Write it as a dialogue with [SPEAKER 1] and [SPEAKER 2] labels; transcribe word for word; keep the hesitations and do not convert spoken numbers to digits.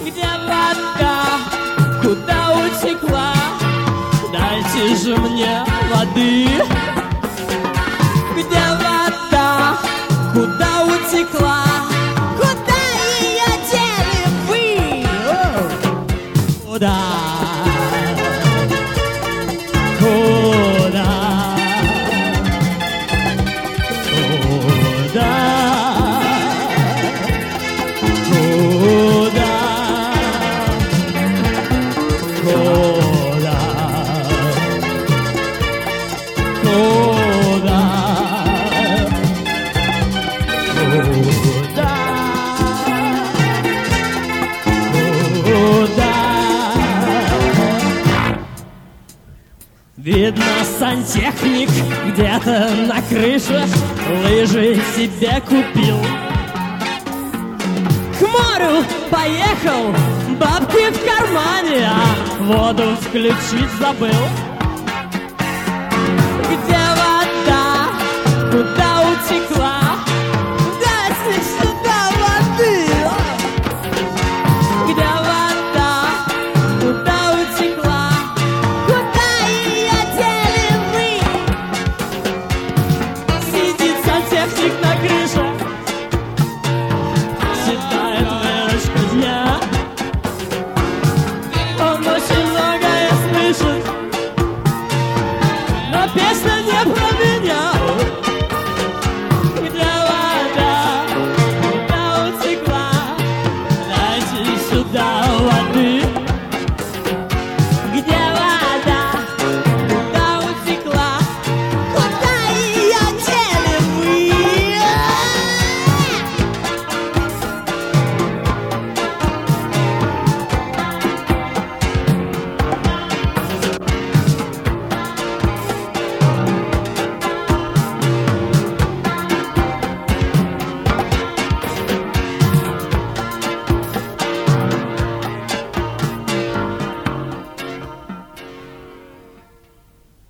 [SPEAKER 1] Где вода? Куда утекла? Дайте же мне воды. Где вода? Куда утекла? Куда ее дели вы? Куда? Куда? Куда? Куда? Куда? Куда? Куда? Куда? Видно, сантехник где-то на крыше лыжи себе купил. К морю поехал, бабки в кармане, а воду включить забыл.